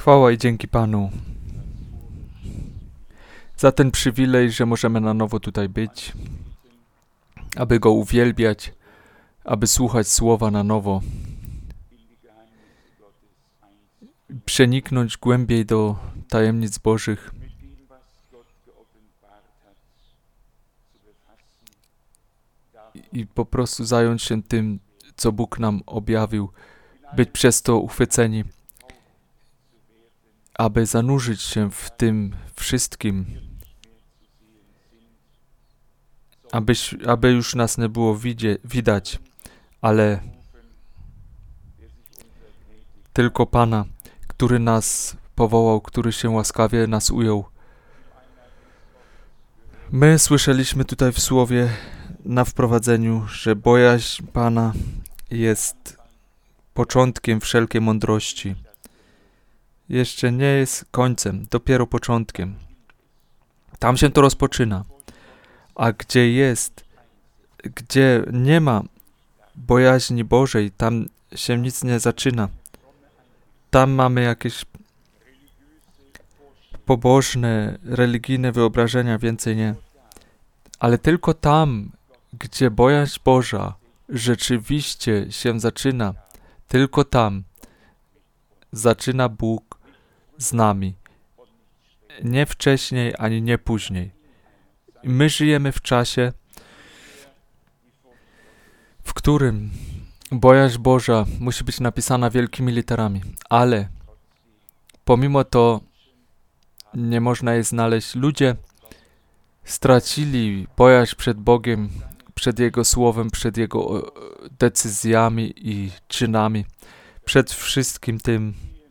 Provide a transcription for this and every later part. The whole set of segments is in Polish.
Chwała i dzięki Panu za ten przywilej, że możemy na nowo tutaj być, aby Go uwielbiać, aby słuchać Słowa na nowo, przeniknąć głębiej do tajemnic Bożych, i po prostu zająć się tym, co Bóg nam objawił, być przez to uchwyceni, aby zanurzyć się w tym wszystkim, aby już nas nie było widać, ale tylko Pana, który nas powołał, który się łaskawie nas ujął. My słyszeliśmy tutaj w Słowie na wprowadzeniu, że bojaźń Pana jest początkiem wszelkiej mądrości. Jeszcze nie jest końcem, dopiero początkiem. Tam się to rozpoczyna. A gdzie nie ma bojaźni Bożej, tam się nic nie zaczyna. Tam mamy jakieś pobożne, religijne wyobrażenia, więcej nie. Ale tylko tam, gdzie bojaźń Boża rzeczywiście się zaczyna, tylko tam zaczyna Bóg z nami. Nie wcześniej, ani nie później. My żyjemy w czasie, w którym bojaźń Boża musi być napisana wielkimi literami, ale pomimo to nie można jej znaleźć. Ludzie stracili bojaźń przed Bogiem, przed Jego Słowem, przed Jego decyzjami i czynami. Przed wszystkim tym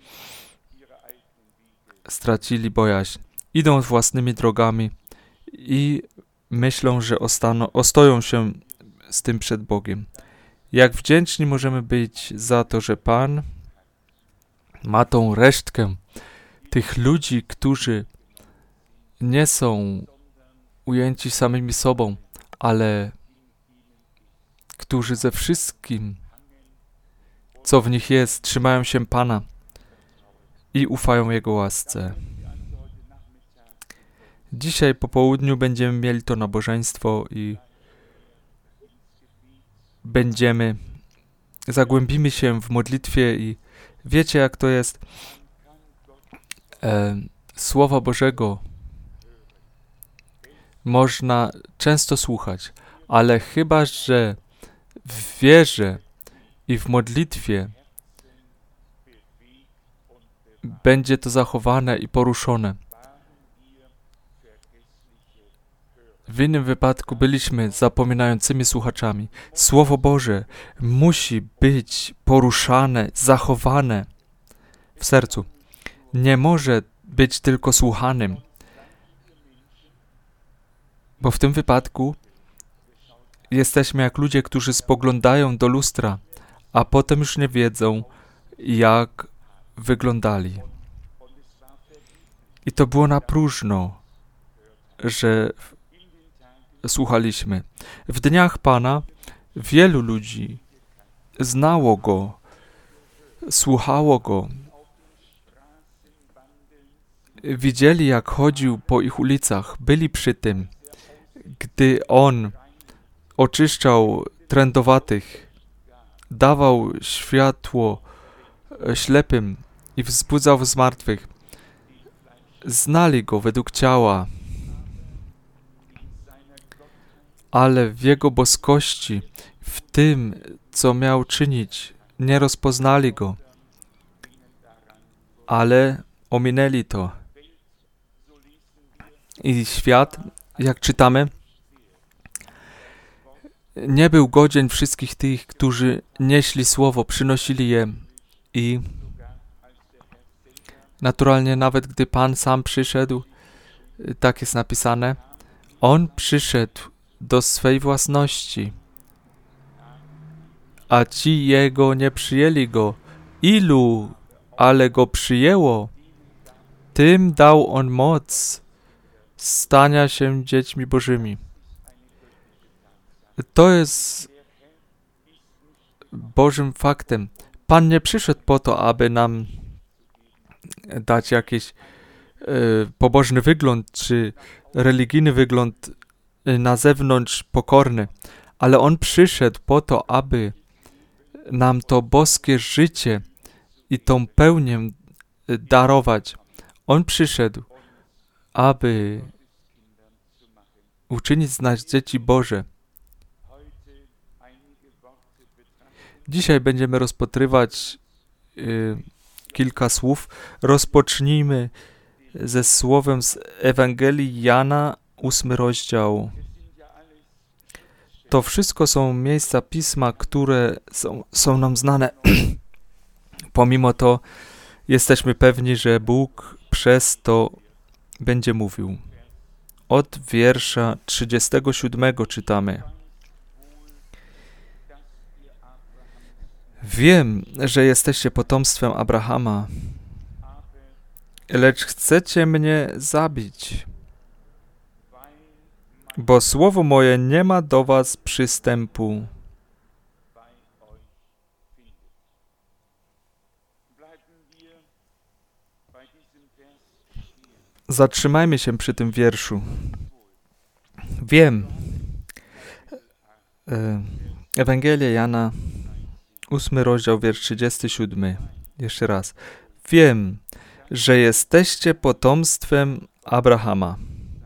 stracili bojaźń. Idą własnymi drogami i myślą, że ostoją się z tym przed Bogiem. Jak wdzięczni możemy być za to, że Pan ma tą resztkę tych ludzi, którzy nie są ujęci samymi sobą, ale którzy ze wszystkim, co w nich jest, trzymają się Pana i ufają Jego łasce. Dzisiaj po południu będziemy mieli to nabożeństwo i zagłębimy się w modlitwie i wiecie, jak to jest. Słowa Bożego można często słuchać, ale chyba że w wierze i w modlitwie będzie to zachowane i poruszone. W innym wypadku byliśmy zapominającymi słuchaczami. Słowo Boże musi być poruszane, zachowane w sercu. Nie może być tylko słuchanym, bo w tym wypadku jesteśmy jak ludzie, którzy spoglądają do lustra, a potem już nie wiedzą, jak wyglądali. I to było na próżno, że słuchaliśmy. W dniach Pana wielu ludzi znało Go, słuchało Go, widzieli, jak chodził po ich ulicach, byli przy tym, gdy On oczyszczał trędowatych, dawał światło ślepym i wzbudzał z martwych. Znali Go według ciała, ale w Jego boskości, w tym, co miał czynić, nie rozpoznali Go, ale ominęli to. I świat, jak czytamy, nie był godzien wszystkich tych, którzy nieśli Słowo, przynosili je i naturalnie nawet gdy Pan sam przyszedł, tak jest napisane, On przyszedł do swej własności, a ci Jego nie przyjęli Go. Ilu ale Go przyjęło, tym dał On moc stania się dziećmi Bożymi. To jest Bożym faktem. Pan nie przyszedł po to, aby nam dać jakiś pobożny wygląd, czy religijny wygląd na zewnątrz pokorny, ale On przyszedł po to, aby nam to boskie życie i tą pełnię darować. On przyszedł, aby uczynić z nas dzieci Boże. Dzisiaj będziemy rozpatrywać kilka słów. Rozpocznijmy ze słowem z Ewangelii Jana, 8 rozdział. To wszystko są miejsca Pisma, które są nam znane. Pomimo to jesteśmy pewni, że Bóg przez to będzie mówił. Od wiersza 37 czytamy. Wiem, że jesteście potomstwem Abrahama, lecz chcecie mnie zabić, bo słowo moje nie ma do was przystępu. Zatrzymajmy się przy tym wierszu. Wiem. Ewangelia Jana, 8 rozdział, wiersz 37. Jeszcze raz. Wiem, że jesteście potomstwem Abrahama,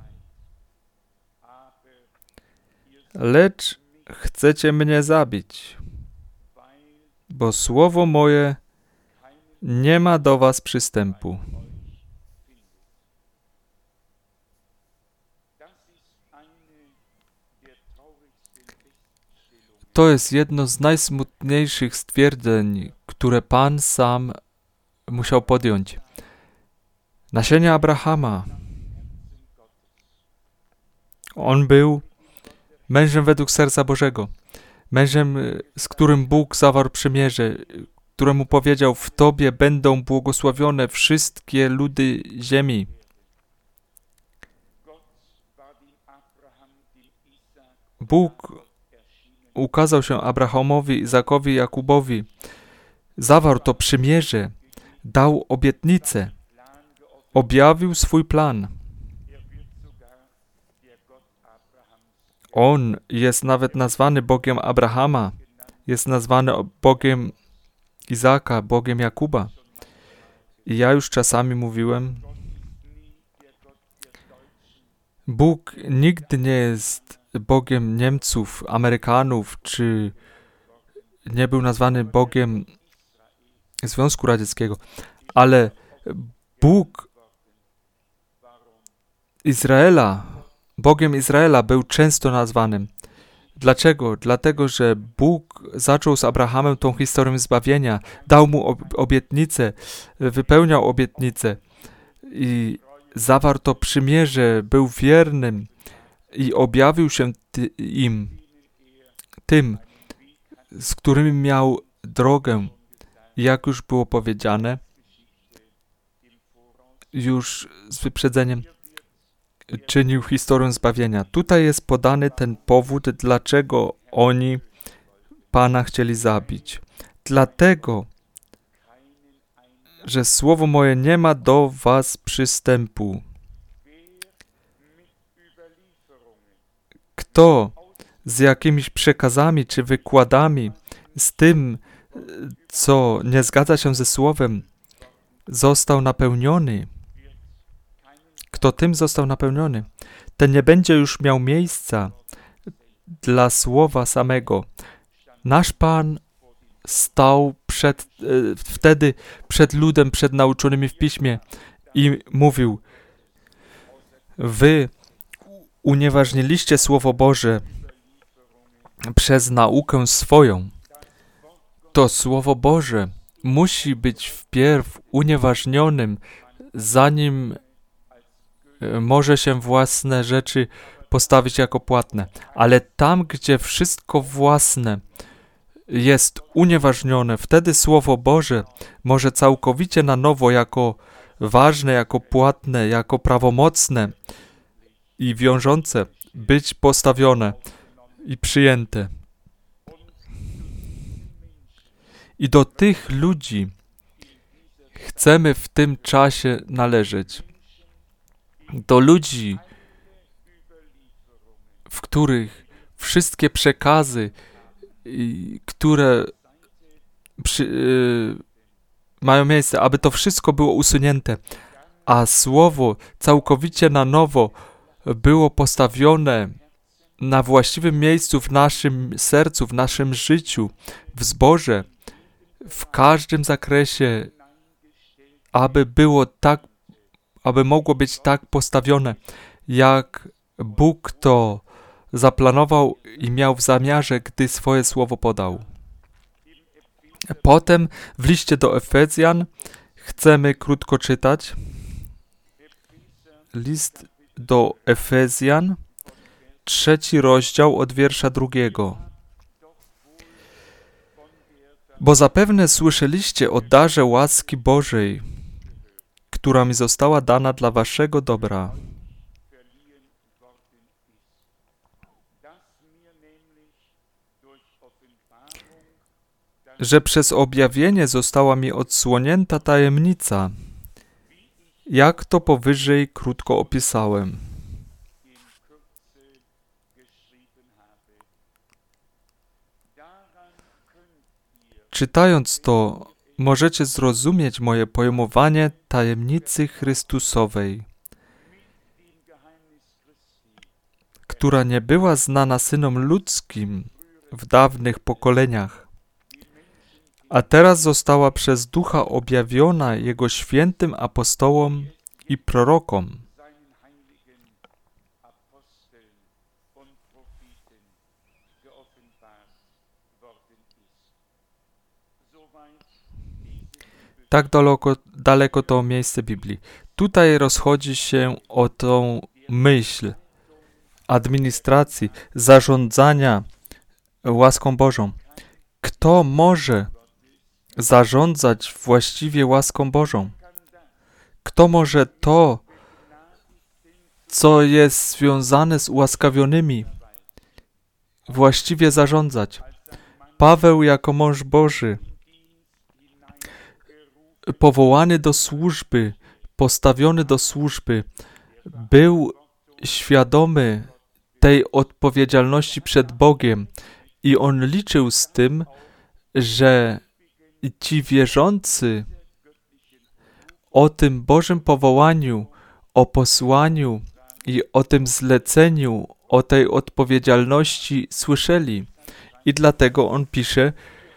lecz chcecie mnie zabić, bo słowo moje nie ma do was przystępu. To jest jedno z najsmutniejszych stwierdzeń, które Pan sam musiał podjąć. Nasienie Abrahama. On był mężem według serca Bożego. Mężem, z którym Bóg zawarł przymierze, któremu powiedział: w Tobie będą błogosławione wszystkie ludy ziemi. Bóg ukazał się Abrahamowi, Izakowi, Jakubowi. Zawarł to przymierze, dał obietnicę, objawił swój plan. On jest nawet nazwany Bogiem Abrahama, jest nazwany Bogiem Izaka, Bogiem Jakuba. I ja już czasami mówiłem, Bóg nigdy nie jest Bogiem Niemców, Amerykanów, czy nie był nazwany Bogiem Związku Radzieckiego, ale Bóg Izraela, Bogiem Izraela był często nazwanym. Dlaczego? Dlatego, że Bóg zaczął z Abrahamem tą historię zbawienia, dał mu obietnicę, wypełniał obietnicę i zawarł to przymierze, był wiernym i objawił się tym, z którymi miał drogę. Jak już było powiedziane, już z wyprzedzeniem czynił historię zbawienia. Tutaj jest podany ten powód, dlaczego oni Pana chcieli zabić. Dlatego, że słowo moje nie ma do was przystępu. Kto z jakimiś przekazami czy wykładami, z tym, co nie zgadza się ze słowem, został napełniony, kto tym został napełniony, ten nie będzie już miał miejsca dla słowa samego. Nasz Pan stał wtedy przed ludem, przed nauczonymi w Piśmie i mówił: wy unieważniliście Słowo Boże przez naukę swoją. To Słowo Boże musi być wpierw unieważnionym, zanim może się własne rzeczy postawić jako płatne. Ale tam, gdzie wszystko własne jest unieważnione, wtedy Słowo Boże może całkowicie na nowo jako ważne, jako płatne, jako prawomocne i wiążące być postawione i przyjęte. I do tych ludzi chcemy w tym czasie należeć do ludzi, w których wszystkie przekazy, które mają miejsce, aby to wszystko było usunięte, a słowo całkowicie na nowo było postawione na właściwym miejscu w naszym sercu, w naszym życiu, w zborze, w każdym zakresie, aby mogło być tak postawione, jak Bóg to zaplanował i miał w zamiarze, gdy swoje słowo podał. Potem w liście do Efezjan chcemy krótko czytać. List do Efezjan, 3 rozdział od wiersza 2. Bo zapewne słyszeliście o darze łaski Bożej, która mi została dana dla waszego dobra. Że przez objawienie została mi odsłonięta tajemnica, jak to powyżej krótko opisałem. Czytając to, możecie zrozumieć moje pojmowanie tajemnicy Chrystusowej, która nie była znana synom ludzkim w dawnych pokoleniach, a teraz została przez Ducha objawiona Jego świętym apostołom i prorokom. Tak daleko to miejsce Biblii. Tutaj rozchodzi się o tą myśl administracji, zarządzania łaską Bożą. Kto może zarządzać właściwie łaską Bożą? Kto może to, co jest związane z ułaskawionymi, właściwie zarządzać? Paweł jako mąż Boży, powołany do służby, postawiony do służby, był świadomy tej odpowiedzialności przed Bogiem i on liczył z tym, że ci wierzący o tym Bożym powołaniu, o posłaniu i o tym zleceniu, o tej odpowiedzialności słyszeli. I dlatego on pisze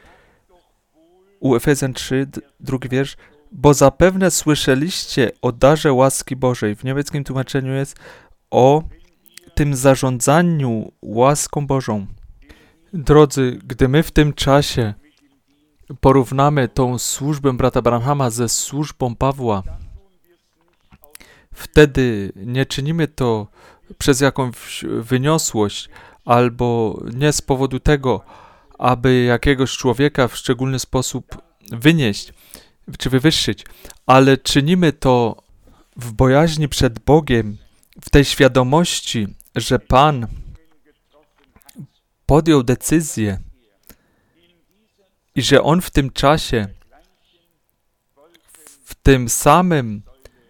u Efezjan 3, 2 wiersz, bo zapewne słyszeliście o darze łaski Bożej. W niemieckim tłumaczeniu jest o tym zarządzaniu łaską Bożą. Drodzy, gdy my w tym czasie porównamy tą służbę brata Branhama ze służbą Pawła, wtedy nie czynimy to przez jakąś wyniosłość albo nie z powodu tego, aby jakiegoś człowieka w szczególny sposób wynieść czy wywyższyć, ale czynimy to w bojaźni przed Bogiem, w tej świadomości, że Pan podjął decyzję i że On w tym czasie, w tym samym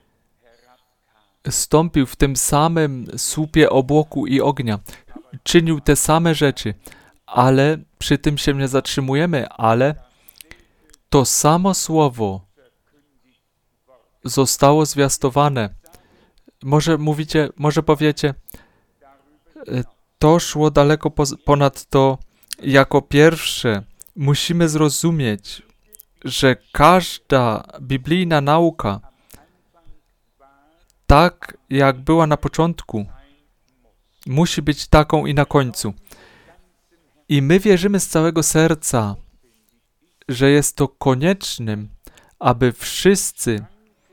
stąpił w tym samym słupie obłoku i ognia, czynił te same rzeczy, ale przy tym się nie zatrzymujemy, ale to samo słowo zostało zwiastowane. Może powiecie, to szło daleko ponad to jako pierwsze. Musimy zrozumieć, że każda biblijna nauka, tak jak była na początku, musi być taką i na końcu. I my wierzymy z całego serca, że jest to koniecznym, aby wszyscy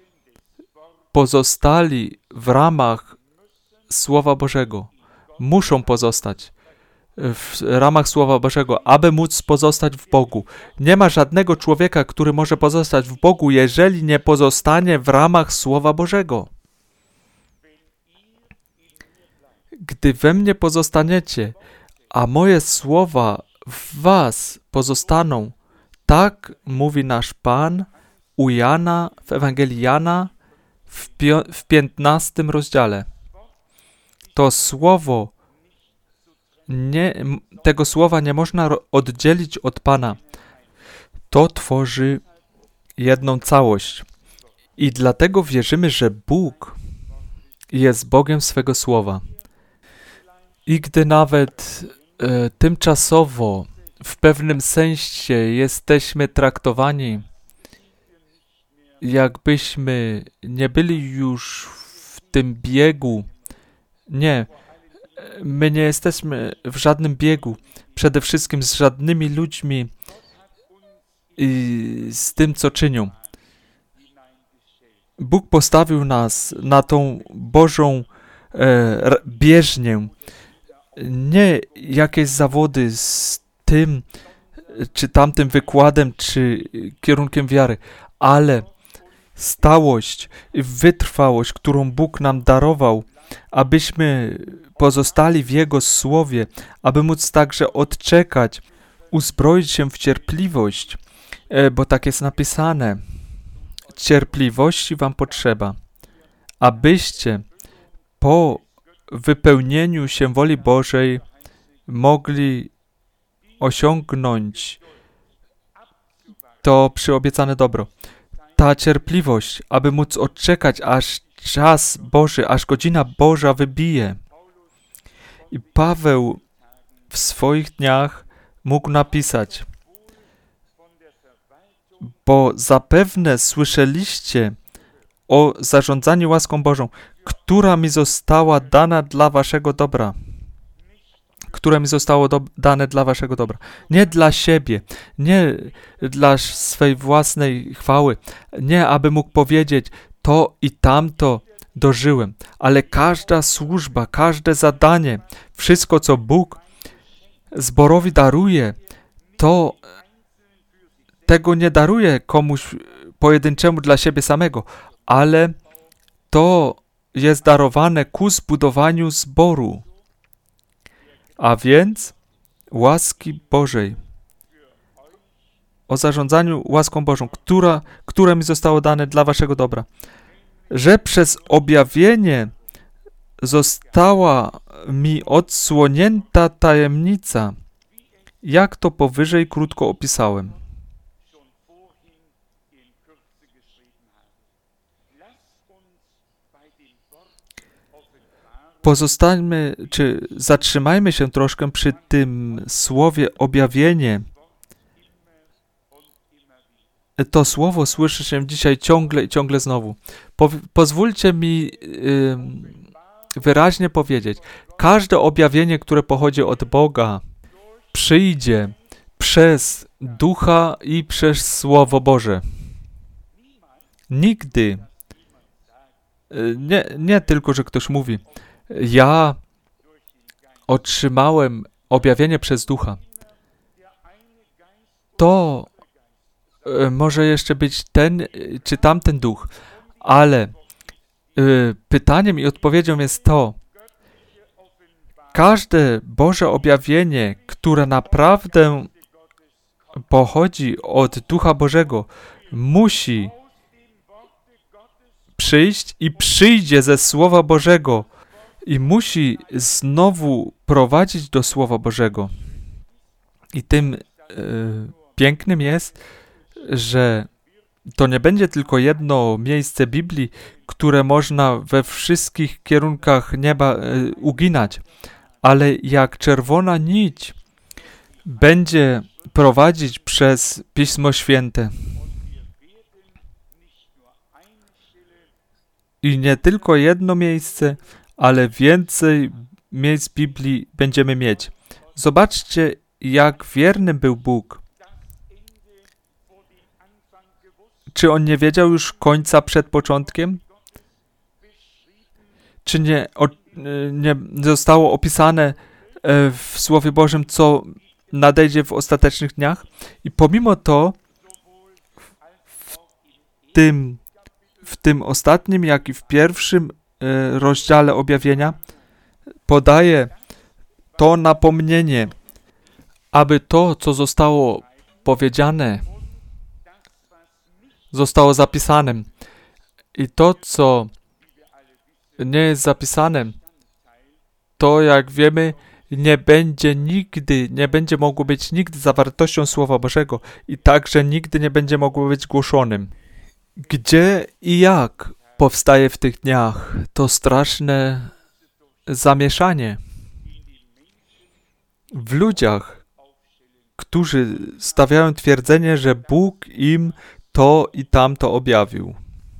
pozostali w ramach Słowa Bożego. Muszą pozostać w ramach Słowa Bożego, aby móc pozostać w Bogu. Nie ma żadnego człowieka, który może pozostać w Bogu, jeżeli nie pozostanie w ramach Słowa Bożego. Gdy we mnie pozostaniecie, a moje słowa w was pozostaną, tak mówi nasz Pan, u Jana, w Ewangelii Jana, w 15 rozdziale. To słowo, tego słowa nie można oddzielić od Pana. To tworzy jedną całość. I dlatego wierzymy, że Bóg jest Bogiem swego słowa. I gdy nawet tymczasowo, w pewnym sensie jesteśmy traktowani, jakbyśmy nie byli już w tym biegu. Nie, my nie jesteśmy w żadnym biegu. Przede wszystkim z żadnymi ludźmi i z tym, co czynią. Bóg postawił nas na tą Bożą bieżnię. Nie jakieś zawody z tym, czy tamtym wykładem, czy kierunkiem wiary, ale stałość i wytrwałość, którą Bóg nam darował, abyśmy pozostali w Jego Słowie, aby móc także odczekać, uzbroić się w cierpliwość, bo tak jest napisane. Cierpliwości wam potrzeba, abyście po wypełnieniu się woli Bożej mogli osiągnąć to przyobiecane dobro. Ta cierpliwość, aby móc odczekać, aż czas Boży, aż godzina Boża wybije. I Paweł w swoich dniach mógł napisać: bo zapewne słyszeliście o zarządzaniu łaską Bożą, która mi została dana dla waszego dobra. Które mi zostało dane dla waszego dobra. Nie dla siebie, nie dla swej własnej chwały, nie aby mógł powiedzieć, to i tamto dożyłem, ale każda służba, każde zadanie, wszystko, co Bóg zborowi daruje, to tego nie daruje komuś pojedynczemu dla siebie samego, ale to jest darowane ku zbudowaniu zboru. A więc łaski Bożej. O zarządzaniu łaską Bożą, które mi zostało dane dla waszego dobra. Że przez objawienie została mi odsłonięta tajemnica, jak to powyżej krótko opisałem. Pozostańmy, czy zatrzymajmy się troszkę przy tym słowie objawienie. To słowo słyszy się dzisiaj ciągle i ciągle znowu. Pozwólcie mi wyraźnie powiedzieć, każde objawienie, które pochodzi od Boga, przyjdzie przez Ducha i przez Słowo Boże. Nigdy, nie tylko, że ktoś mówi, ja otrzymałem objawienie przez Ducha. To może jeszcze być ten czy tamten duch, ale pytaniem i odpowiedzią jest to, każde Boże objawienie, które naprawdę pochodzi od Ducha Bożego, musi przyjść i przyjdzie ze Słowa Bożego i musi znowu prowadzić do Słowa Bożego. I tym pięknym jest, że to nie będzie tylko jedno miejsce Biblii, które można we wszystkich kierunkach nieba uginać, ale jak czerwona nić będzie prowadzić przez Pismo Święte. I nie tylko jedno miejsce, ale więcej miejsc Biblii będziemy mieć. Zobaczcie, jak wierny był Bóg. Czy On nie wiedział już końca przed początkiem? Czy nie zostało opisane w Słowie Bożym, co nadejdzie w ostatecznych dniach? I pomimo to w tym ostatnim, jak i w pierwszym rozdziale objawienia podaje to napomnienie, aby to, co zostało powiedziane, zostało zapisane. I to, co nie jest zapisane, to jak wiemy, nie będzie mogło być nigdy zawartością Słowa Bożego i także nigdy nie będzie mogło być głoszonym. Gdzie i jak powstaje w tych dniach to straszne zamieszanie w ludziach, którzy stawiają twierdzenie, że Bóg im to i tamto objawił.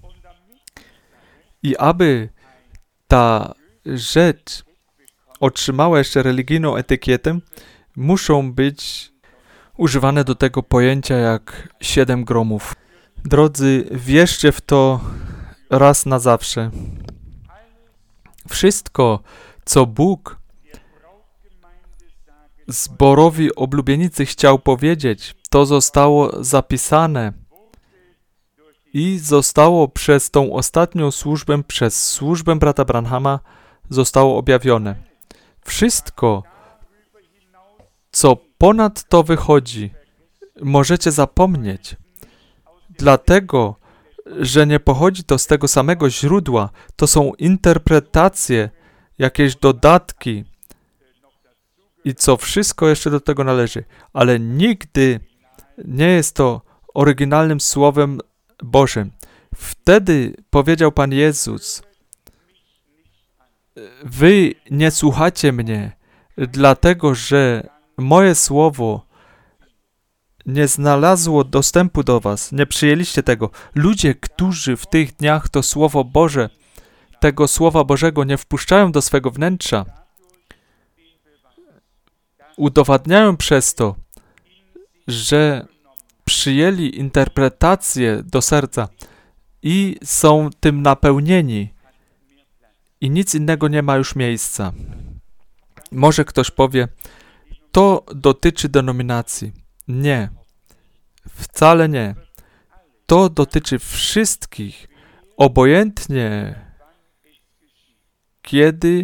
I aby ta rzecz otrzymała jeszcze religijną etykietę, muszą być używane do tego pojęcia jak 7 gromów. Drodzy, wierzcie w to raz na zawsze. Wszystko, co Bóg zborowi oblubienicy chciał powiedzieć, to zostało zapisane i zostało przez tą ostatnią służbę, przez służbę brata Branhama, zostało objawione. Wszystko, co ponad to wychodzi, możecie zapomnieć. Dlatego, że nie pochodzi to z tego samego źródła, to są interpretacje, jakieś dodatki i co wszystko jeszcze do tego należy. Ale nigdy nie jest to oryginalnym Słowem Bożym. Wtedy powiedział Pan Jezus: wy nie słuchacie mnie, dlatego że moje słowo nie znalazło dostępu do was, nie przyjęliście tego. Ludzie, którzy w tych dniach to Słowo Boże, tego Słowa Bożego nie wpuszczają do swego wnętrza, udowadniają przez to, że przyjęli interpretację do serca i są tym napełnieni i nic innego nie ma już miejsca. Może ktoś powie, to dotyczy denominacji. Nie, wcale nie. To dotyczy wszystkich, obojętnie kiedy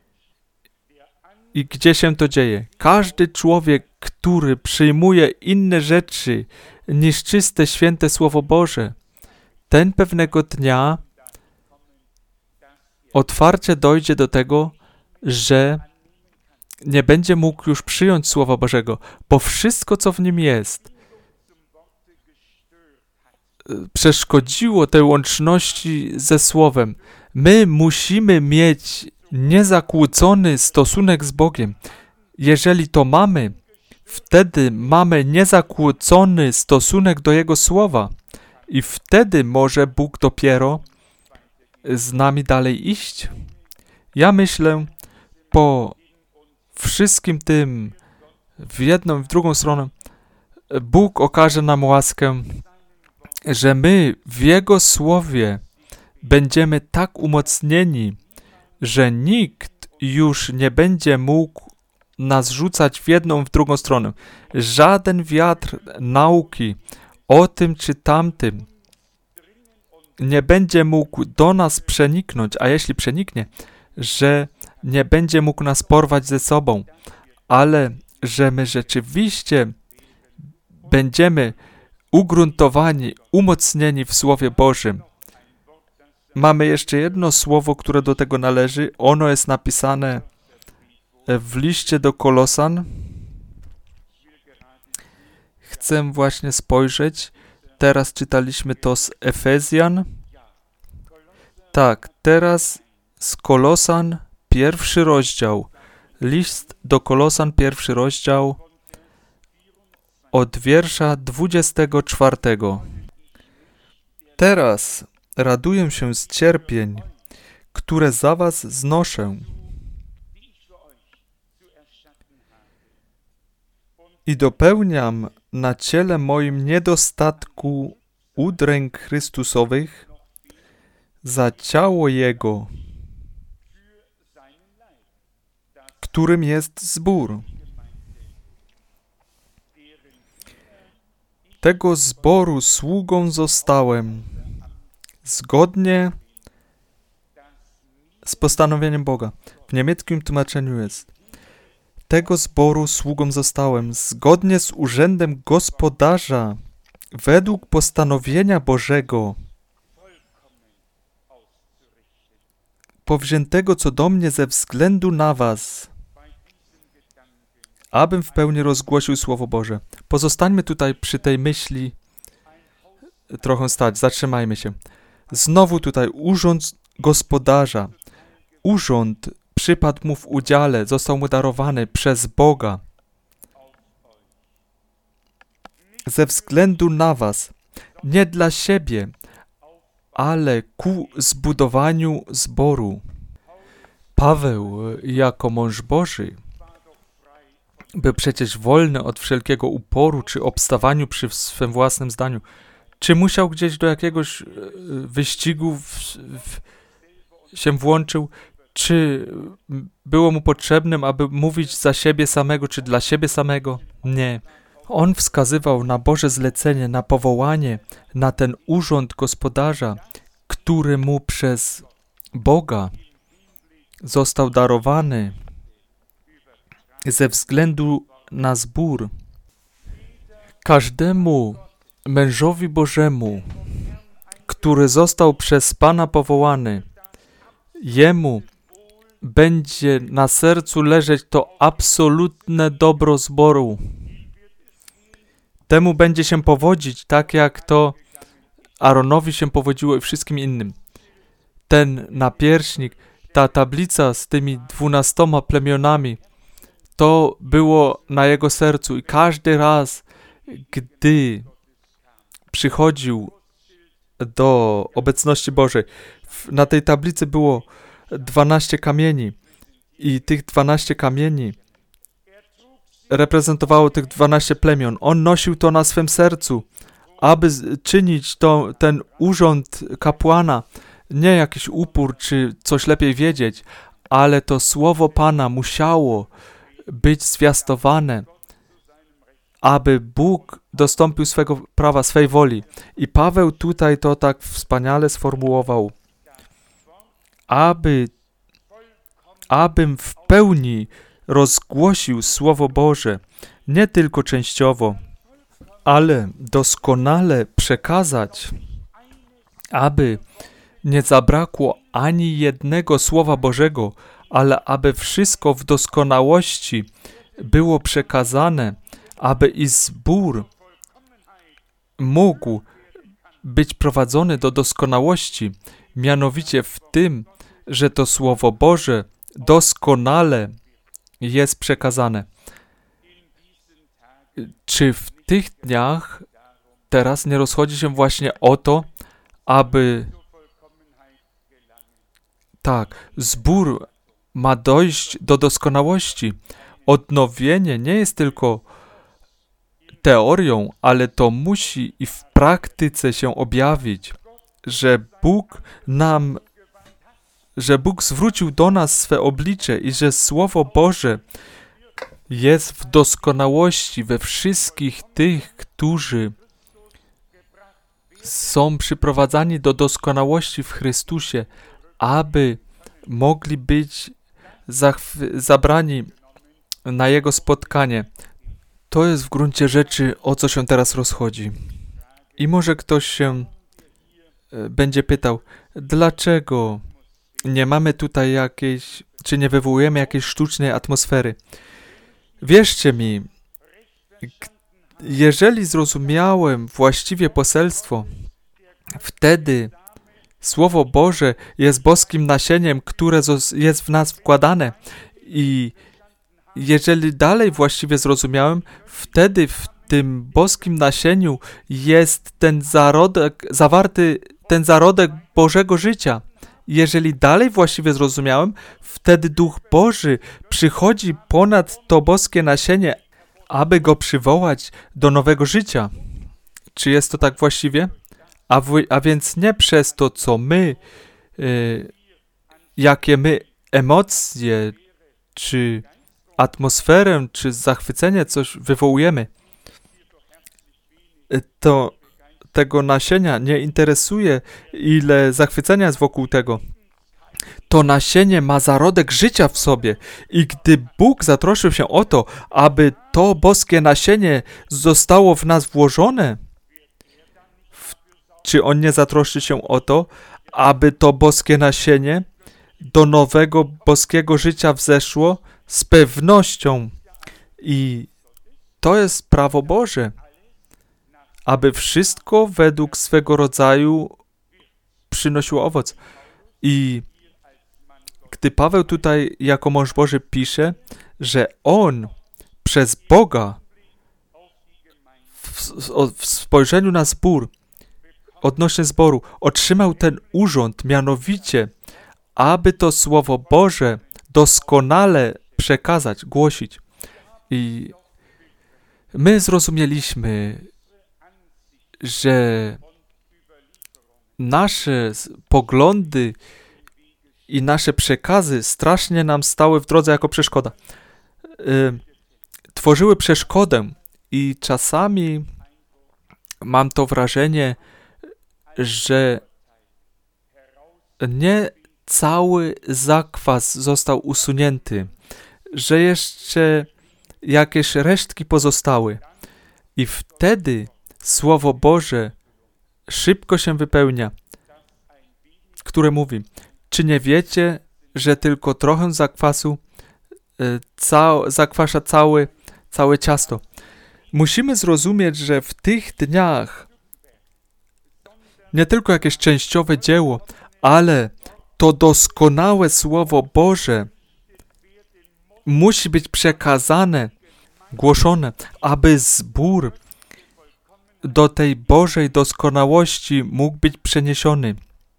i gdzie się to dzieje. Każdy człowiek, który przyjmuje inne rzeczy niż czyste, święte Słowo Boże, ten pewnego dnia otwarcie dojdzie do tego, że nie będzie mógł już przyjąć Słowa Bożego, bo wszystko, co w nim jest, przeszkodziło tej łączności ze Słowem. My musimy mieć niezakłócony stosunek z Bogiem. Jeżeli to mamy, wtedy mamy niezakłócony stosunek do Jego Słowa i wtedy może Bóg dopiero z nami dalej iść. Ja myślę, po wszystkim tym w jedną i w drugą stronę Bóg okaże nam łaskę, że my w Jego Słowie będziemy tak umocnieni, że nikt już nie będzie mógł nas rzucać w jedną i w drugą stronę. Żaden wiatr nauki o tym czy tamtym nie będzie mógł do nas przeniknąć, a jeśli przeniknie, że nie będzie mógł nas porwać ze sobą, ale że my rzeczywiście będziemy ugruntowani, umocnieni w Słowie Bożym. Mamy jeszcze jedno słowo, które do tego należy. Ono jest napisane w liście do Kolosan. Chcę właśnie spojrzeć. Teraz czytaliśmy to z Efezjan. Tak, teraz z Kolosan, 1 rozdział. List do Kolosan, 1 rozdział, od wiersza 24. Teraz raduję się z cierpień, które za was znoszę. I dopełniam na ciele moim niedostatku udręk Chrystusowych za ciało Jego, którym jest zbór. Tego zboru sługą zostałem, zgodnie z postanowieniem Boga. W niemieckim tłumaczeniu jest: tego zboru sługą zostałem, zgodnie z urzędem gospodarza według postanowienia Bożego, powziętego co do mnie ze względu na was, abym w pełni rozgłosił Słowo Boże. Pozostańmy tutaj przy tej myśli trochę stać, zatrzymajmy się. Znowu tutaj urząd gospodarza. Urząd przypadł mu w udziale, został mu darowany przez Boga. Ze względu na was, nie dla siebie, ale ku zbudowaniu zboru. Paweł, jako mąż Boży, był przecież wolny od wszelkiego uporu czy obstawaniu przy swym własnym zdaniu. Czy musiał gdzieś do jakiegoś wyścigu się włączył? Czy było mu potrzebnym, aby mówić za siebie samego, czy dla siebie samego? Nie. On wskazywał na Boże zlecenie, na powołanie, na ten urząd gospodarza, który mu przez Boga został darowany ze względu na zbór. Każdemu mężowi Bożemu, który został przez Pana powołany, jemu będzie na sercu leżeć to absolutne dobro zboru. Temu będzie się powodzić, tak jak to Aaronowi się powodziło i wszystkim innym. Ten napierśnik, ta tablica z tymi 12 plemionami, to było na jego sercu i każdy raz, gdy przychodził do obecności Bożej, na tej tablicy było 12 kamieni i tych 12 kamieni reprezentowało tych 12 plemion. On nosił to na swym sercu, aby czynić ten urząd kapłana, nie jakiś upór czy coś lepiej wiedzieć, ale to słowo Pana musiało być zwiastowane, aby Bóg dostąpił swego prawa, swej woli. I Paweł tutaj to tak wspaniale sformułował. Abym w pełni rozgłosił Słowo Boże, nie tylko częściowo, ale doskonale przekazać, aby nie zabrakło ani jednego Słowa Bożego, ale aby wszystko w doskonałości było przekazane, aby i zbór mógł być prowadzony do doskonałości, mianowicie w tym, że to Słowo Boże doskonale jest przekazane. Czy w tych dniach teraz nie rozchodzi się właśnie o to, aby zbór ma dojść do doskonałości. Odnowienie nie jest tylko teorią, ale to musi i w praktyce się objawić, że Bóg zwrócił do nas swe oblicze i że Słowo Boże jest w doskonałości we wszystkich tych, którzy są przyprowadzani do doskonałości w Chrystusie, aby mogli być zabrani na Jego spotkanie. To jest w gruncie rzeczy, o co się teraz rozchodzi. I może ktoś się będzie pytał, dlaczego nie mamy tutaj czy nie wywołujemy jakiejś sztucznej atmosfery. Wierzcie mi, jeżeli zrozumiałem właściwie poselstwo, wtedy Słowo Boże jest boskim nasieniem, które jest w nas wkładane i jeżeli dalej właściwie zrozumiałem, wtedy w tym boskim nasieniu jest zawarty ten zarodek Bożego życia. Jeżeli dalej właściwie zrozumiałem, wtedy Duch Boży przychodzi ponad to boskie nasienie, aby go przywołać do nowego życia. Czy jest to tak właściwie? A więc nie przez to, co my, jakie my emocje, czy atmosferę, czy zachwycenie coś wywołujemy. To tego nasienia nie interesuje, ile zachwycenia jest wokół tego. To nasienie ma zarodek życia w sobie i gdy Bóg zatroszczył się o to, aby to boskie nasienie zostało w nas włożone, czy On nie zatroszczy się o to, aby to boskie nasienie do nowego boskiego życia wzeszło z pewnością. I to jest prawo Boże, aby wszystko według swego rodzaju przynosiło owoc. I gdy Paweł tutaj jako mąż Boży pisze, że on przez Boga w spojrzeniu na zbór, odnośnie zboru, otrzymał ten urząd, mianowicie, aby to Słowo Boże doskonale przekazać, głosić. I my zrozumieliśmy, że nasze poglądy i nasze przekazy strasznie nam stały w drodze jako przeszkoda. Tworzyły przeszkodę i czasami mam to wrażenie, że nie cały zakwas został usunięty, że jeszcze jakieś resztki pozostały. I wtedy Słowo Boże szybko się wypełnia, które mówi: czy nie wiecie, że tylko trochę zakwasu zakwasza całe ciasto? Musimy zrozumieć, że w tych dniach nie tylko jakieś częściowe dzieło, ale to doskonałe Słowo Boże musi być przekazane, głoszone, aby zbór do tej Bożej doskonałości mógł być przeniesiony.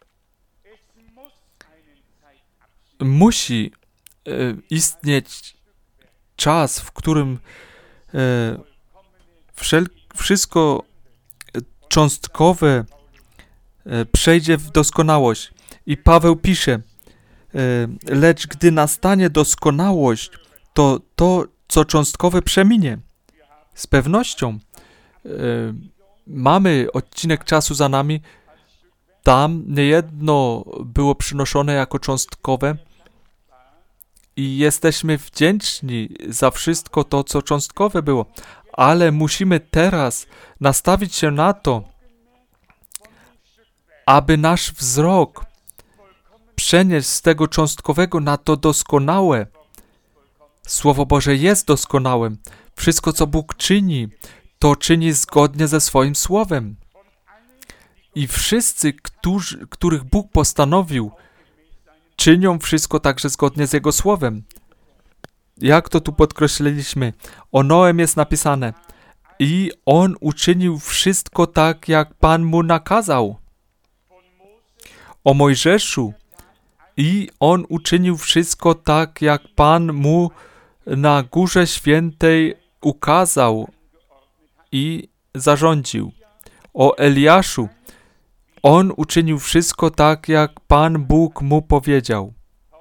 Musi istnieć czas, w którym wszystko cząstkowe przejdzie w doskonałość. I Paweł pisze: lecz gdy nastanie doskonałość, to, co cząstkowe, przeminie. Z pewnością. Mamy odcinek czasu za nami. Tam niejedno było przynoszone jako cząstkowe i jesteśmy wdzięczni za wszystko to, co cząstkowe było. Ale musimy teraz nastawić się na to, aby nasz wzrok przenieść z tego cząstkowego na to doskonałe. Słowo Boże jest doskonałe. Wszystko, co Bóg czyni, to czyni zgodnie ze swoim Słowem. I wszyscy, których Bóg postanowił, czynią wszystko także zgodnie z Jego Słowem. Jak to tu podkreśliliśmy, o Noem jest napisane: i on uczynił wszystko tak, jak Pan mu nakazał. O Mojżeszu: i on uczynił wszystko tak, jak Pan mu na Górze Świętej ukazał i zarządził. O Eliaszu: on uczynił wszystko tak, jak Pan Bóg mu powiedział.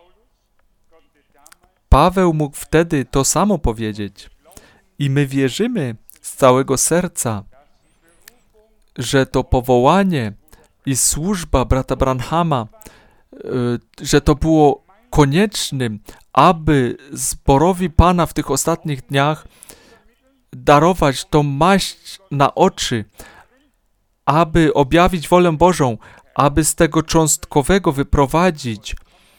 Paweł mógł wtedy to samo powiedzieć. I my wierzymy z całego serca, że to powołanie i służba brata Branhama, że to było koniecznym, aby zborowi Pana w tych ostatnich dniach darować tą maść na oczy, aby objawić wolę Bożą, aby z tego cząstkowego wyprowadzić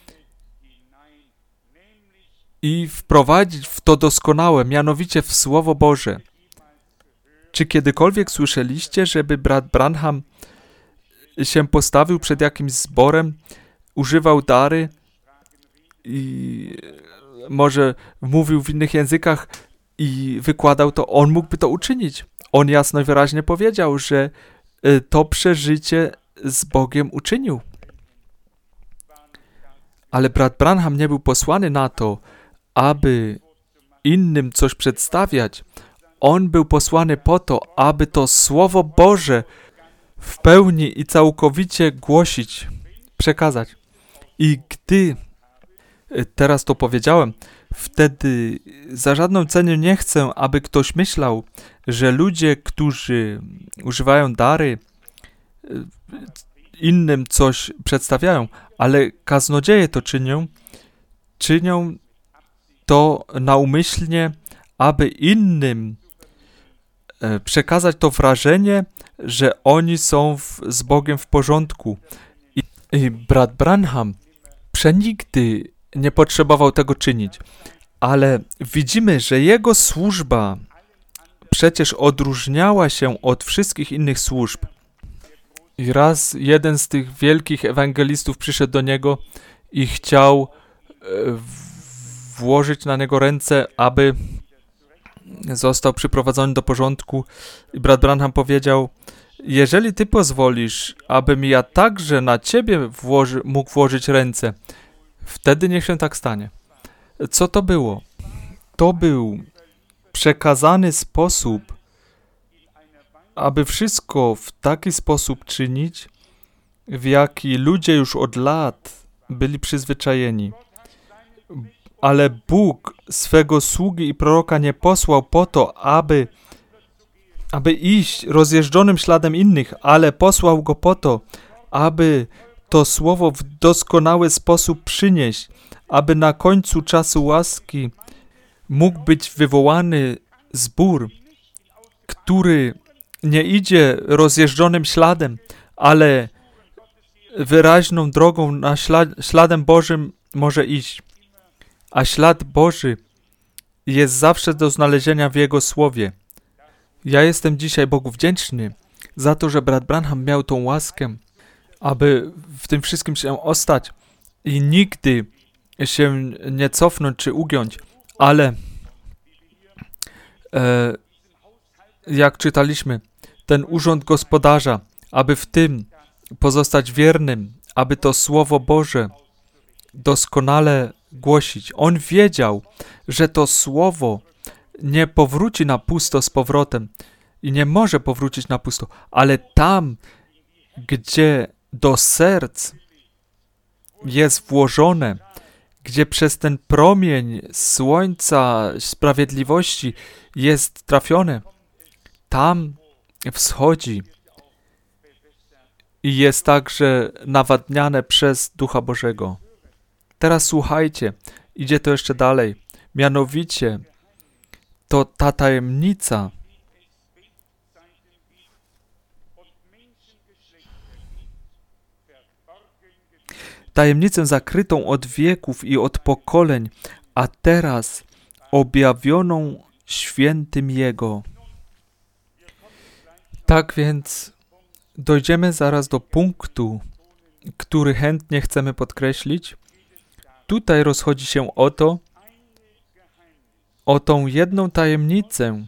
i wprowadzić w to doskonałe, mianowicie w Słowo Boże. Czy kiedykolwiek słyszeliście, żeby brat Branham się postawił przed jakimś zborem, używał dary i może mówił w innych językach i wykładał to? On mógłby to uczynić. On jasno i wyraźnie powiedział, że to przeżycie z Bogiem uczynił. Ale brat Branham nie był posłany na to, aby innym coś przedstawiać. On był posłany po to, aby to Słowo Boże w pełni i całkowicie głosić, przekazać. I gdy teraz to powiedziałem, wtedy za żadną cenę nie chcę, aby ktoś myślał, że ludzie, którzy używają dary, innym coś przedstawiają, ale kaznodzieje to czynią to naumyślnie, aby innym przekazać to wrażenie, że oni są z Bogiem w porządku. I brat Branham przenigdy nie potrzebował tego czynić, ale widzimy, że jego służba przecież odróżniała się od wszystkich innych służb. I raz jeden z tych wielkich ewangelistów przyszedł do niego i chciał włożyć na niego ręce, aby został przyprowadzony do porządku. I brat Branham powiedział: jeżeli ty pozwolisz, abym ja także na ciebie mógł włożyć ręce, wtedy niech się tak stanie. Co to było? To był przekazany sposób, aby wszystko w taki sposób czynić, w jaki ludzie już od lat byli przyzwyczajeni. Ale Bóg swego sługi i proroka nie posłał po to, aby iść rozjeżdżonym śladem innych, ale posłał go po to, aby to słowo w doskonały sposób przynieść, aby na końcu czasu łaski mógł być wywołany zbór, który nie idzie rozjeżdżonym śladem, ale wyraźną drogą śladem Bożym może iść. A ślad Boży jest zawsze do znalezienia w Jego Słowie. Ja jestem dzisiaj Bogu wdzięczny za to, że brat Branham miał tą łaskę, aby w tym wszystkim się ostać i nigdy się nie cofnąć czy ugiąć, ale jak czytaliśmy, ten urząd gospodarza, aby w tym pozostać wiernym, aby to Słowo Boże doskonale głosić. On wiedział, że to Słowo nie powróci na pusto z powrotem i nie może powrócić na pusto, ale tam, gdzie do serc jest włożone, gdzie przez ten promień słońca sprawiedliwości jest trafione, tam wschodzi i jest także nawadniane przez Ducha Bożego. Teraz słuchajcie, idzie to jeszcze dalej. Mianowicie, to ta tajemnica, tajemnicę zakrytą od wieków i od pokoleń, a teraz objawioną świętym Jego. Tak więc dojdziemy zaraz do punktu, który chętnie chcemy podkreślić. Tutaj rozchodzi się o tą jedną tajemnicę,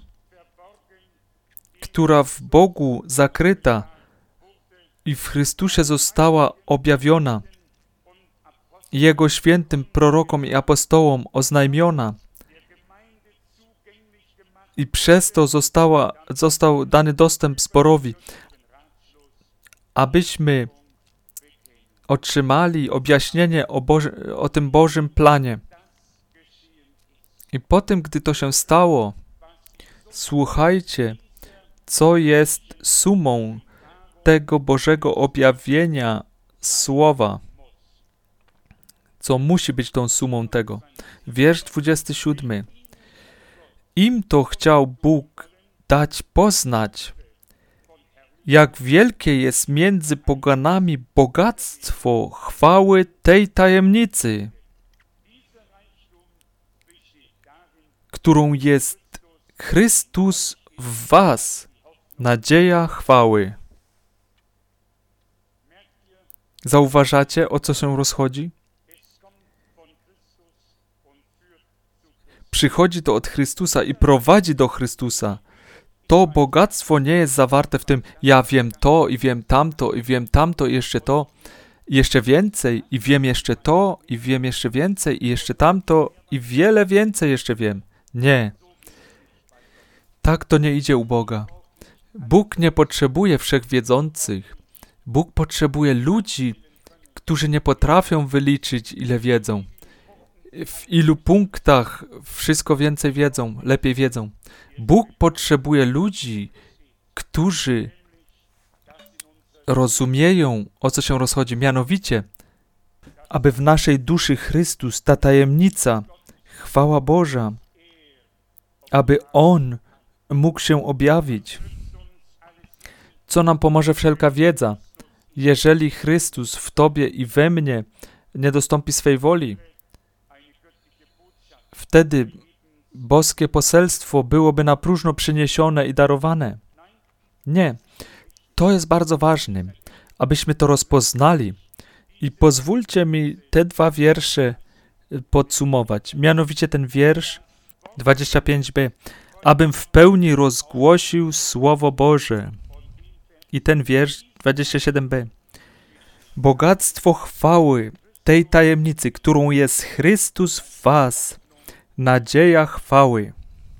która w Bogu zakryta i w Chrystusie została objawiona, Jego świętym prorokom i apostołom oznajmiona i przez to został dany dostęp zborowi, abyśmy otrzymali objaśnienie o tym Bożym planie. I po tym, gdy to się stało, słuchajcie, co jest sumą tego Bożego objawienia Słowa. Co musi być tą sumą tego. Wiersz 27. Im to chciał Bóg dać poznać, jak wielkie jest między poganami bogactwo chwały tej tajemnicy, którą jest Chrystus w was, nadzieja chwały. Zauważacie, o co się rozchodzi? Przychodzi to od Chrystusa i prowadzi do Chrystusa. To bogactwo nie jest zawarte w tym, ja wiem to i wiem tamto i wiem tamto i jeszcze to, i jeszcze więcej i wiem jeszcze to i wiem jeszcze więcej i jeszcze tamto i wiele więcej jeszcze wiem. Nie. Tak to nie idzie u Boga. Bóg nie potrzebuje wszechwiedzących. Bóg potrzebuje ludzi, którzy nie potrafią wyliczyć, ile wiedzą. W ilu punktach wszystko więcej wiedzą, lepiej wiedzą. Bóg potrzebuje ludzi, którzy rozumieją, o co się rozchodzi. Mianowicie, aby w naszej duszy Chrystus, ta tajemnica, chwała Boża, aby On mógł się objawić. Co nam pomoże wszelka wiedza, jeżeli Chrystus w Tobie i we mnie nie dostąpi swej woli? Wtedy boskie poselstwo byłoby na próżno przyniesione i darowane. Nie. To jest bardzo ważne, abyśmy to rozpoznali. I pozwólcie mi te 2 wiersze podsumować. Mianowicie ten wiersz 25b. Abym w pełni rozgłosił Słowo Boże. I ten wiersz 27b. Bogactwo chwały tej tajemnicy, którą jest Chrystus w was, nadzieja chwały.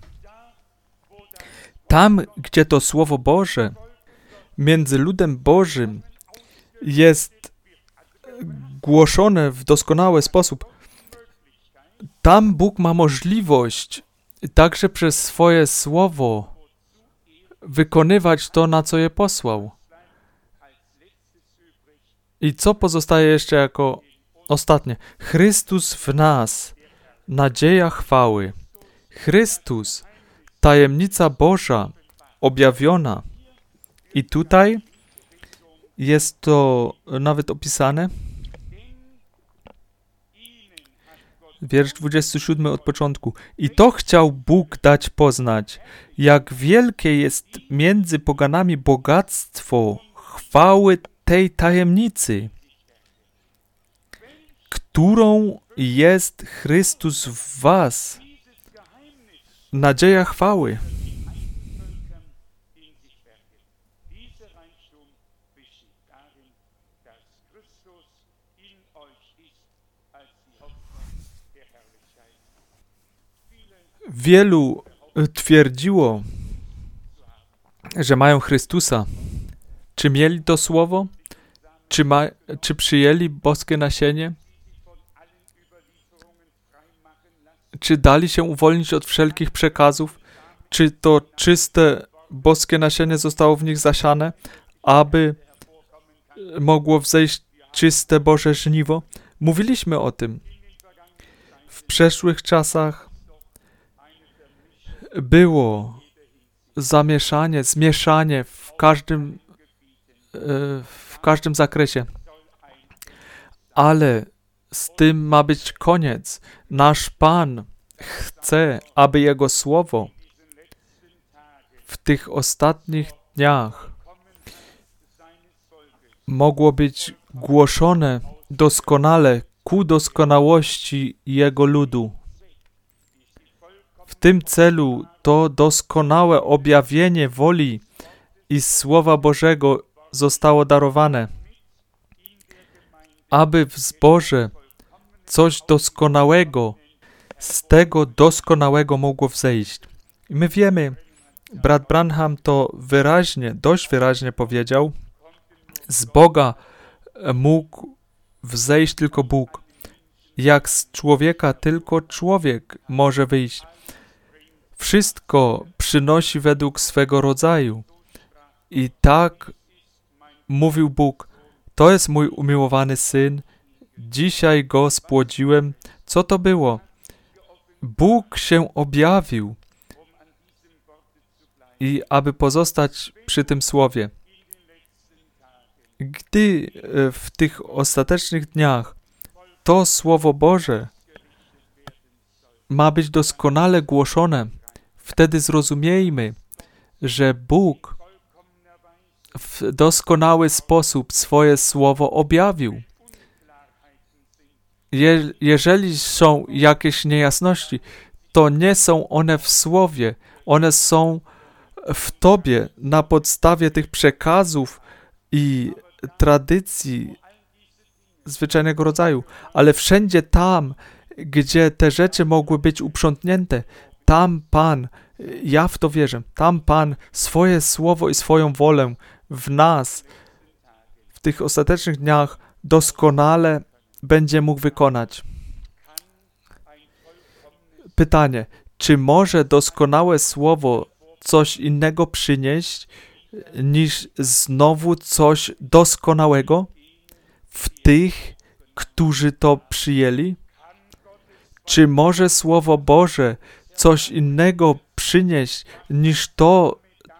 Tam, gdzie to Słowo Boże między ludem Bożym jest głoszone w doskonały sposób, tam Bóg ma możliwość także przez swoje Słowo wykonywać to, na co je posłał. I co pozostaje jeszcze jako ostatnie? Chrystus w nas, nadzieja chwały. Chrystus, tajemnica Boża, objawiona. I tutaj jest to nawet opisane. Wiersz 27 od początku. I to chciał Bóg dać poznać, jak wielkie jest między poganami bogactwo chwały tej tajemnicy, którą jest Chrystus w was, nadzieja chwały. Wielu twierdziło, że mają Chrystusa. Czy mieli to słowo? Czy przyjęli boskie nasienie? Czy dali się uwolnić od wszelkich przekazów? Czy to czyste boskie nasienie zostało w nich zasiane, aby mogło wzejść czyste Boże żniwo? Mówiliśmy o tym. W przeszłych czasach było zamieszanie, zmieszanie w każdym zakresie. Ale z tym ma być koniec. Nasz Pan chce, aby Jego Słowo w tych ostatnich dniach mogło być głoszone doskonale ku doskonałości Jego ludu. W tym celu to doskonałe objawienie woli i Słowa Bożego zostało darowane, aby w zborze coś doskonałego z tego doskonałego mogło wzejść. I my wiemy, brat Branham to dość wyraźnie powiedział, z Boga mógł wzejść tylko Bóg. Jak z człowieka tylko człowiek może wyjść. Wszystko przynosi według swego rodzaju. I tak mówił Bóg, to jest mój umiłowany Syn, dzisiaj Go spłodziłem. Co to było? Bóg się objawił. I aby pozostać przy tym słowie, gdy w tych ostatecznych dniach to Słowo Boże ma być doskonale głoszone, wtedy zrozumiejmy, że Bóg w doskonały sposób swoje Słowo objawił. Jeżeli są jakieś niejasności, to nie są one w Słowie, one są w Tobie na podstawie tych przekazów i tradycji zwyczajnego rodzaju, ale wszędzie tam, gdzie te rzeczy mogły być uprzątnięte, tam Pan, ja w to wierzę, tam Pan swoje słowo i swoją wolę w nas, w tych ostatecznych dniach doskonale będzie mógł wykonać. Pytanie, czy może doskonałe słowo coś innego przynieść, niż znowu coś doskonałego w tych, którzy to przyjęli? Czy może Słowo Boże coś innego przynieść niż to,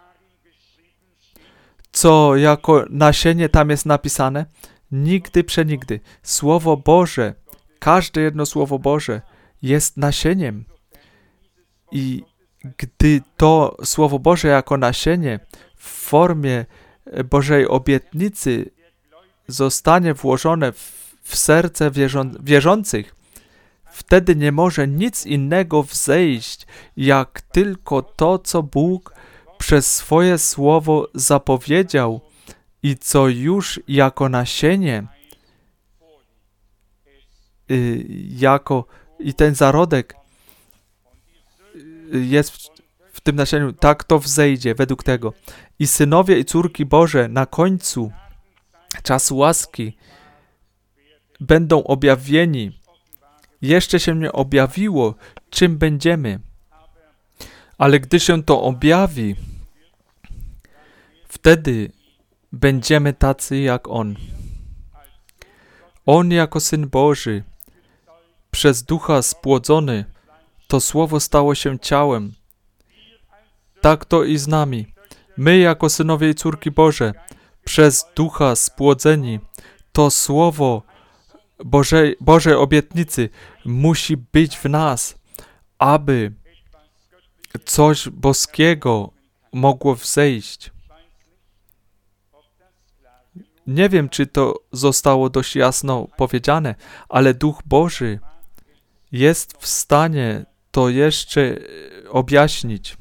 co jako nasienie tam jest napisane? Nigdy, przenigdy. Słowo Boże, każde jedno Słowo Boże jest nasieniem. I gdy to Słowo Boże jako nasienie w formie Bożej obietnicy zostanie włożone w serce wierzących, wtedy nie może nic innego wzejść, jak tylko to, co Bóg przez swoje Słowo zapowiedział i co już jako nasienie, i ten zarodek jest w tym nasieniu, tak to wzejdzie według tego. I synowie i córki Boże na końcu czasu łaski będą objawieni. Jeszcze się nie objawiło, czym będziemy. Ale gdy się to objawi, wtedy będziemy tacy jak On. On jako Syn Boży, przez Ducha spłodzony, to Słowo stało się ciałem. Tak to i z nami. My jako synowie i córki Boże, przez Ducha spłodzeni, to Słowo Bożej obietnicy musi być w nas, aby coś boskiego mogło wzejść. Nie wiem, czy to zostało dość jasno powiedziane, ale Duch Boży jest w stanie to jeszcze objaśnić.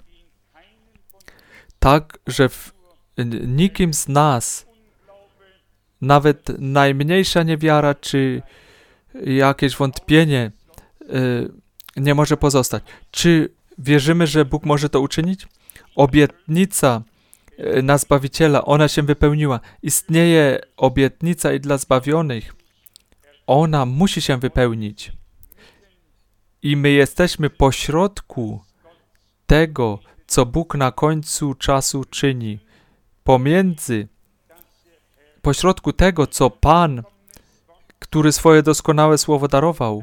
Tak, że nikim z nas, nawet najmniejsza niewiara czy jakieś wątpienie nie może pozostać. Czy wierzymy, że Bóg może to uczynić? Obietnica na Zbawiciela, ona się wypełniła. Istnieje obietnica i dla zbawionych. Ona musi się wypełnić. I my jesteśmy pośrodku tego, co Bóg na końcu czasu czyni. Pośrodku tego, co Pan, który swoje doskonałe Słowo darował,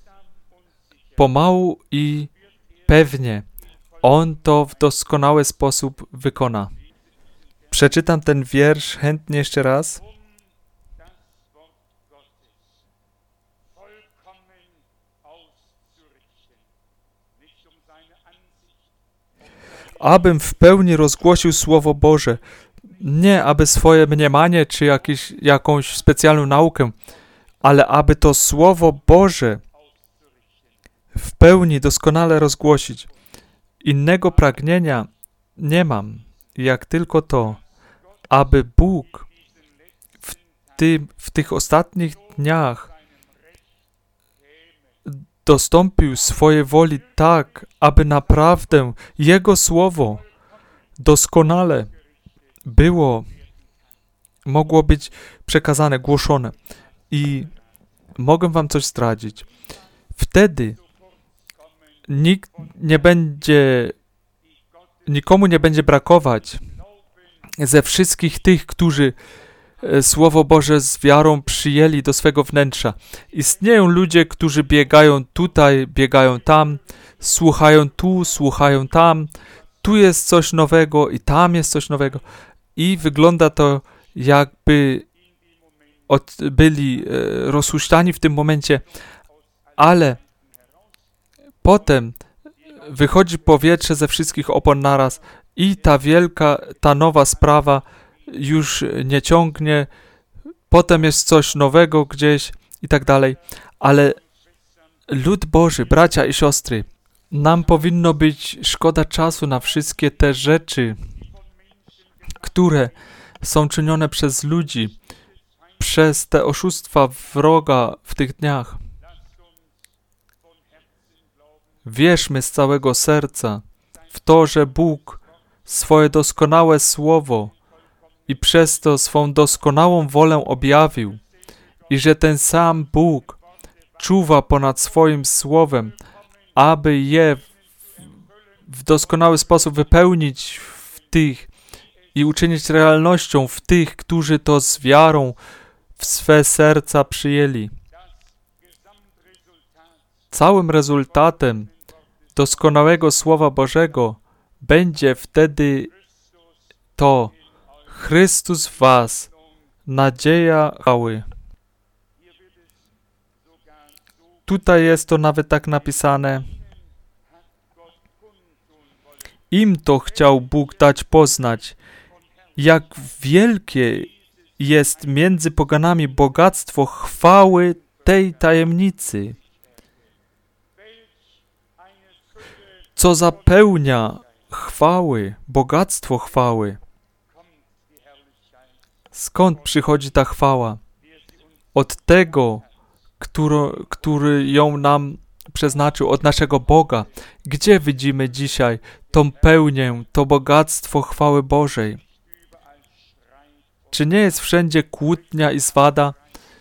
pomału i pewnie On to w doskonały sposób wykona. Przeczytam ten wiersz chętnie jeszcze raz. Abym w pełni rozgłosił Słowo Boże, nie aby swoje mniemanie czy jakąś specjalną naukę, ale aby to Słowo Boże w pełni doskonale rozgłosić. Innego pragnienia nie mam, jak tylko to, aby Bóg w tych ostatnich dniach dostąpił swojej woli tak, aby naprawdę Jego Słowo doskonale mogło być przekazane, głoszone. I mogę wam coś zdradzić. Wtedy nikomu nie będzie brakować ze wszystkich tych, którzy Słowo Boże z wiarą przyjęli do swego wnętrza. Istnieją ludzie, którzy biegają tutaj, biegają tam, słuchają tu, słuchają tam, tu jest coś nowego i tam jest coś nowego. I wygląda to, jakby byli rozhuśtani w tym momencie, ale potem wychodzi powietrze ze wszystkich opon naraz i ta nowa sprawa już nie ciągnie, potem jest coś nowego gdzieś i tak dalej, ale lud Boży, bracia i siostry, nam powinno być szkoda czasu na wszystkie te rzeczy, które są czynione przez ludzi, przez te oszustwa wroga w tych dniach. Wierzmy z całego serca w to, że Bóg swoje doskonałe Słowo i przez to swą doskonałą wolę objawił i że ten sam Bóg czuwa ponad swoim Słowem, aby je w doskonały sposób wypełnić w tych i uczynić realnością w tych, którzy to z wiarą w swe serca przyjęli. Całym rezultatem doskonałego Słowa Bożego będzie wtedy to Chrystus w was, nadzieja chwały. Tutaj jest to nawet tak napisane. Im to chciał Bóg dać poznać, jak wielkie jest między poganami bogactwo chwały tej tajemnicy, co zapełnia chwały, bogactwo chwały. Skąd przychodzi ta chwała? Od tego, który ją nam przeznaczył, od naszego Boga. Gdzie widzimy dzisiaj tą pełnię, to bogactwo chwały Bożej? Czy nie jest wszędzie kłótnia i swada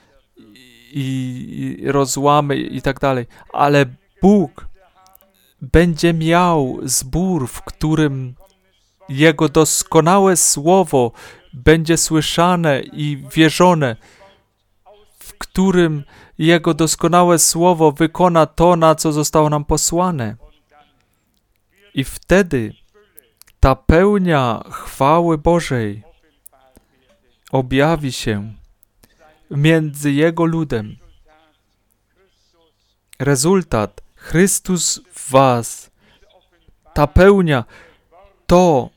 i rozłamy i tak dalej? Ale Bóg będzie miał zbór, w którym Jego doskonałe słowo będzie słyszane i wierzone, w którym Jego doskonałe słowo wykona to, na co zostało nam posłane. I wtedy ta pełnia chwały Bożej objawi się między Jego ludem. Rezultat, Chrystus w was. Ta pełnia, to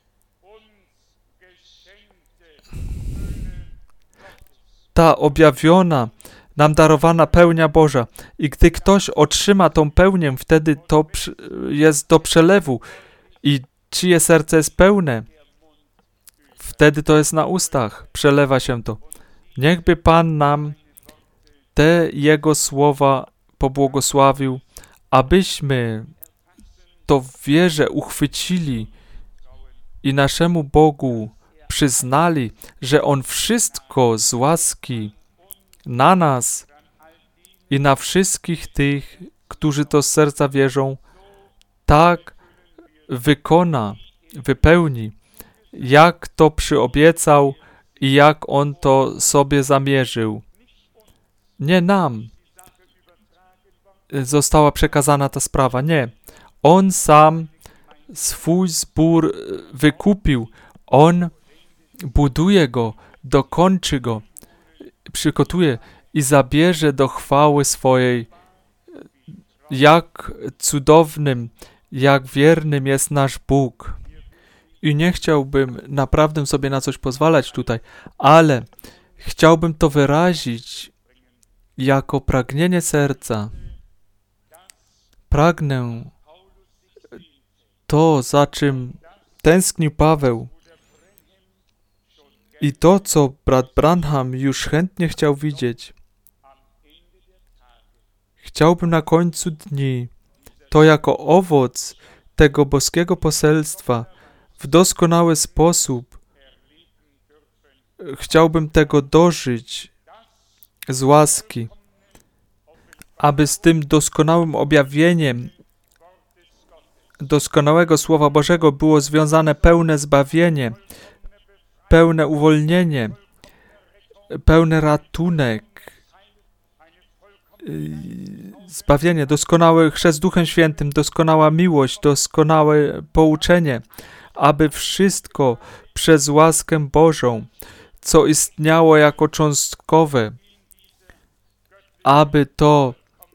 ta objawiona, nam darowana pełnia Boża. I gdy ktoś otrzyma tą pełnię, wtedy to jest do przelewu. I czyje serce jest pełne, wtedy to jest na ustach. Przelewa się to. Niechby Pan nam te Jego słowa pobłogosławił, abyśmy to w wierze uchwycili i naszemu Bogu przyznali, że On wszystko z łaski na nas i na wszystkich tych, którzy to z serca wierzą, tak wykona, wypełni, jak to przyobiecał i jak On to sobie zamierzył. Nie nam została przekazana ta sprawa, nie. On sam swój zbór wykupił. On buduje go, dokończy go, przygotuje i zabierze do chwały swojej. Jak cudownym, jak wiernym jest nasz Bóg. I nie chciałbym naprawdę sobie na coś pozwalać tutaj, ale chciałbym to wyrazić jako pragnienie serca. Pragnę to, za czym tęsknił Paweł i to, co brat Branham już chętnie chciał widzieć. Chciałbym na końcu dni to jako owoc tego boskiego poselstwa w doskonały sposób. Chciałbym tego dożyć z łaski, aby z tym doskonałym objawieniem doskonałego Słowa Bożego było związane pełne zbawienie, pełne uwolnienie, pełny ratunek, zbawienie, doskonały chrzest Duchem Świętym, doskonała miłość, doskonałe pouczenie, aby wszystko przez łaskę Bożą, co istniało jako cząstkowe, aby to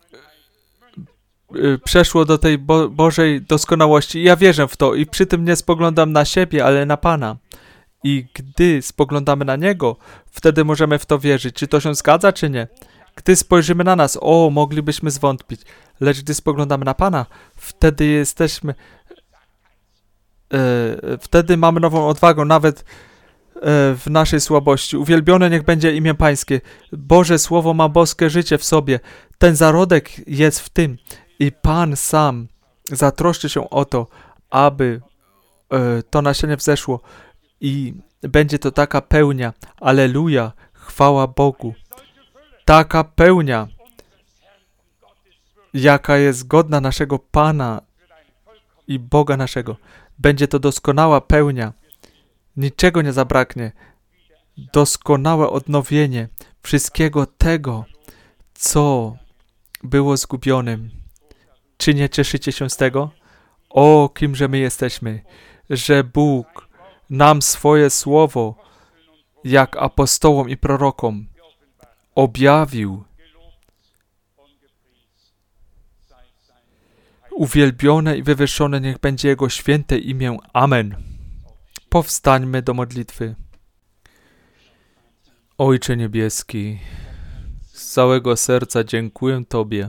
przeszło do tej Bożej doskonałości. Ja wierzę w to i przy tym nie spoglądam na siebie, ale na Pana. I gdy spoglądamy na Niego, wtedy możemy w to wierzyć. Czy to się zgadza, czy nie? Gdy spojrzymy na nas, moglibyśmy zwątpić. Lecz gdy spoglądamy na Pana, wtedy jesteśmy... wtedy mamy nową odwagę, nawet w naszej słabości. Uwielbione niech będzie imię Pańskie. Boże Słowo ma boskie życie w sobie. Ten zarodek jest w tym. I Pan sam zatroszczy się o to, aby to nasienie wzeszło. I będzie to taka pełnia. Alleluja. Chwała Bogu. Taka pełnia, jaka jest godna naszego Pana i Boga naszego. Będzie to doskonała pełnia. Niczego nie zabraknie. Doskonałe odnowienie wszystkiego tego, co było zgubionym. Czy nie cieszycie się z tego? O, kimże my jesteśmy, że Bóg nam swoje słowo, jak apostołom i prorokom, objawił. Uwielbione i wywyższone niech będzie Jego święte imię. Amen. Powstańmy do modlitwy. Ojcze Niebieski, z całego serca dziękuję Tobie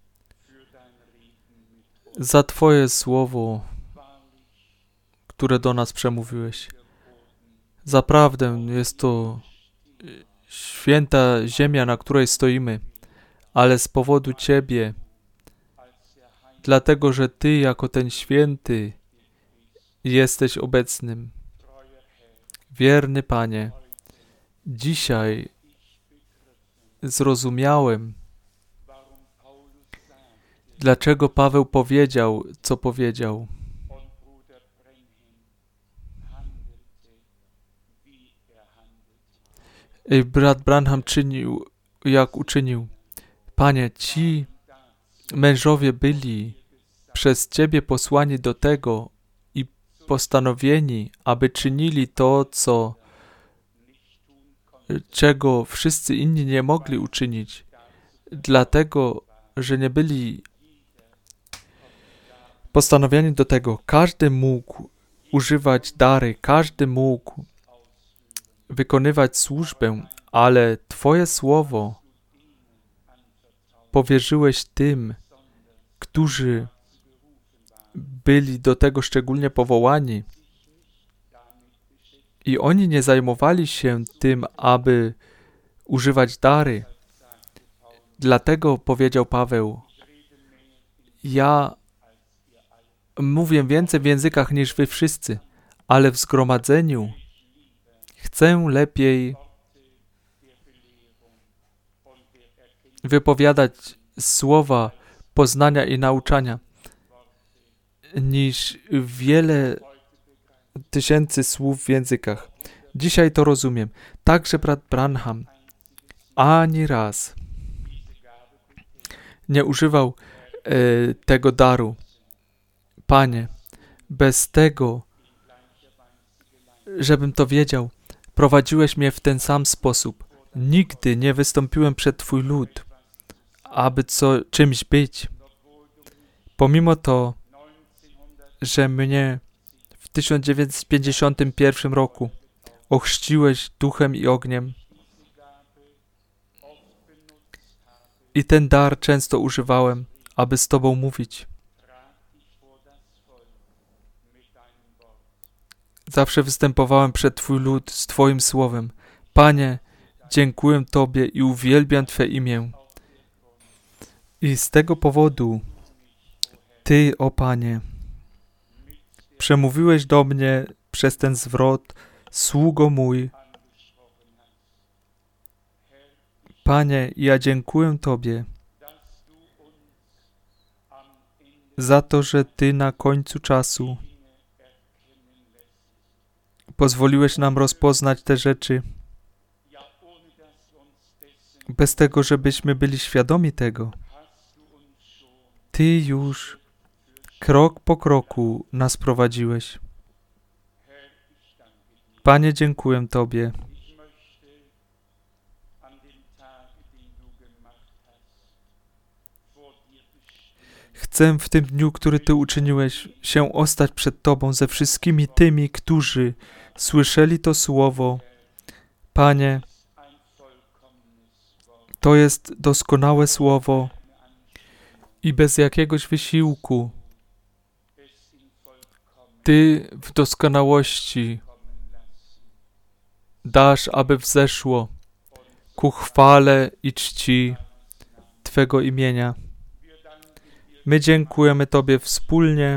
za Twoje słowo, które do nas przemówiłeś. Zaprawdę jest to święta ziemia, na której stoimy, ale z powodu Ciebie, dlatego, że Ty jako ten święty jesteś obecnym. Wierny Panie, dzisiaj zrozumiałem, dlaczego Paweł powiedział, co powiedział. I brat Branham czynił, jak uczynił. Panie, ci mężowie byli przez Ciebie posłani do tego i postanowieni, aby czynili to, czego wszyscy inni nie mogli uczynić, dlatego, że nie byli postanowieni do tego. Każdy mógł używać dary, każdy mógł wykonywać służbę, ale Twoje słowo powierzyłeś tym, którzy byli do tego szczególnie powołani. I oni nie zajmowali się tym, aby używać dary. Dlatego powiedział Paweł, ja mówię więcej w językach niż wy wszyscy, ale w zgromadzeniu chcę lepiej wypowiadać słowa poznania i nauczania niż wiele tysięcy słów w językach. Dzisiaj to rozumiem. Także brat Branham ani raz nie używał tego daru. Panie, bez tego, żebym to wiedział, prowadziłeś mnie w ten sam sposób. Nigdy nie wystąpiłem przed Twój lud, aby czymś być. Pomimo to, że mnie w 1951 roku ochrzciłeś duchem i ogniem i ten dar często używałem, aby z Tobą mówić. Zawsze występowałem przed Twój lud z Twoim słowem. Panie, dziękuję Tobie i uwielbiam Twe imię. I z tego powodu Ty, o Panie, przemówiłeś do mnie przez ten zwrot, sługo mój. Panie, ja dziękuję Tobie za to, że Ty na końcu czasu pozwoliłeś nam rozpoznać te rzeczy, bez tego, żebyśmy byli świadomi tego. Ty już krok po kroku nas prowadziłeś. Panie, dziękuję Tobie. Chcę w tym dniu, który Ty uczyniłeś, się ostać przed Tobą ze wszystkimi tymi, którzy słyszeli to słowo. Panie, to jest doskonałe słowo i bez jakiegoś wysiłku Ty w doskonałości dasz, aby wzeszło ku chwale i czci Twego imienia. My dziękujemy Tobie wspólnie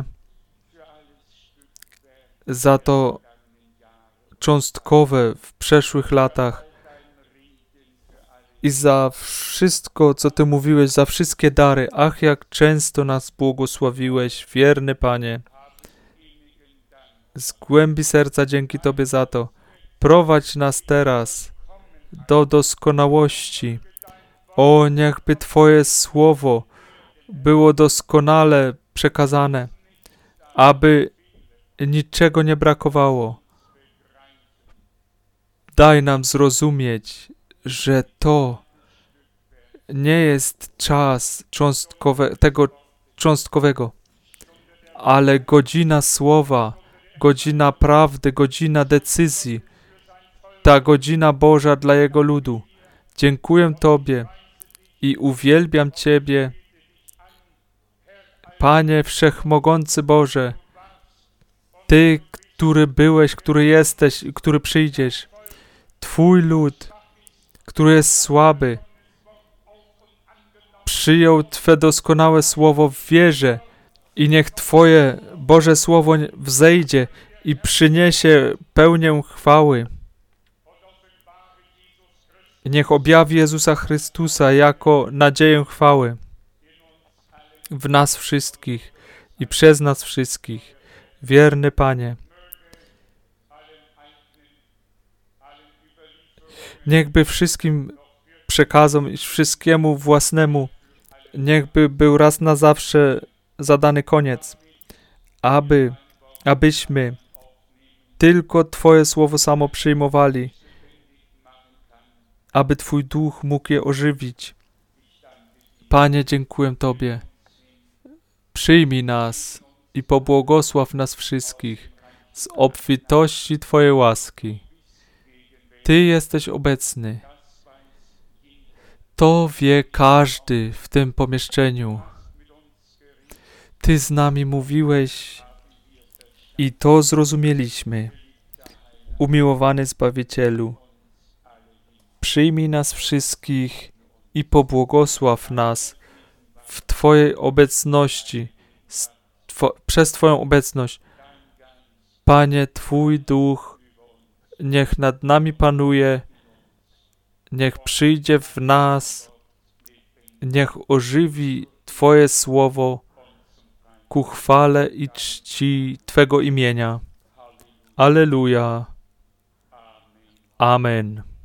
za to cząstkowe w przeszłych latach i za wszystko, co Ty mówiłeś, za wszystkie dary. Ach, jak często nas błogosławiłeś, wierny Panie. Z głębi serca dzięki Tobie za to. Prowadź nas teraz do doskonałości. O, niechby Twoje słowo było doskonale przekazane, aby niczego nie brakowało. Daj nam zrozumieć, że to nie jest czas tego cząstkowego, ale godzina słowa, godzina prawdy, godzina decyzji, ta godzina Boża dla Jego ludu. Dziękuję Tobie i uwielbiam Ciebie, Panie Wszechmogący Boże, Ty, który byłeś, który jesteś i który przyjdziesz. Twój lud, który jest słaby, przyjął Twe doskonałe słowo w wierze i niech Twoje Boże Słowo wzejdzie i przyniesie pełnię chwały. Niech objawi Jezusa Chrystusa jako nadzieję chwały w nas wszystkich i przez nas wszystkich. Wierny Panie, niechby wszystkim przekazom i wszystkiemu własnemu, niechby był raz na zawsze zadany koniec, abyśmy tylko Twoje słowo samo przyjmowali, aby Twój duch mógł je ożywić. Panie, dziękuję Tobie. Przyjmij nas i pobłogosław nas wszystkich z obfitości Twojej łaski. Ty jesteś obecny. To wie każdy w tym pomieszczeniu. Ty z nami mówiłeś i to zrozumieliśmy. Umiłowany Zbawicielu, przyjmij nas wszystkich i pobłogosław nas w Twojej obecności, przez Twoją obecność. Panie, Twój duch niech nad nami panuje, niech przyjdzie w nas, niech ożywi Twoje słowo ku chwale i czci Twego imienia. Alleluja. Amen.